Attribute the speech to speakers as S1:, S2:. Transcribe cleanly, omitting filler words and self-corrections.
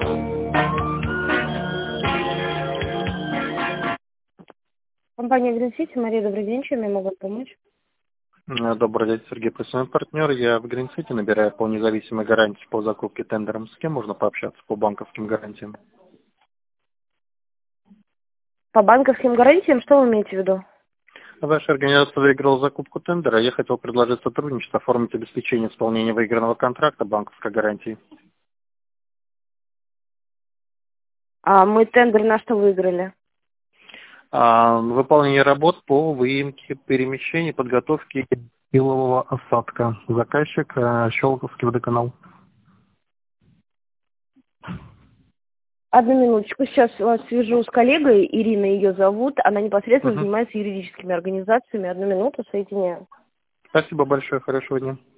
S1: Компания Green City. Мария, добрый день. Чем я могу помочь?
S2: Добрый день, Сергей, представляем партнер. Я в Green City набираю по независимой гарантии по закупке тендером. С кем можно пообщаться по банковским гарантиям?
S1: По банковским гарантиям, что вы имеете в виду?
S2: Ваша организация выиграла закупку тендера. Я хотел предложить сотрудничество, оформить обеспечение исполнения выигранного контракта банковской гарантии.
S1: А мы тендер на что выиграли?
S2: Выполнение работ по выемке, перемещению, подготовке илового осадка. Заказчик Щелковский водоканал.
S1: Одну минуточку. Сейчас вас свяжу с коллегой. Ирина ее зовут. Она непосредственно
S2: Мгм.
S1: занимается юридическими организациями. Одну минуту, соединяю.
S2: Спасибо большое, хорошего дня.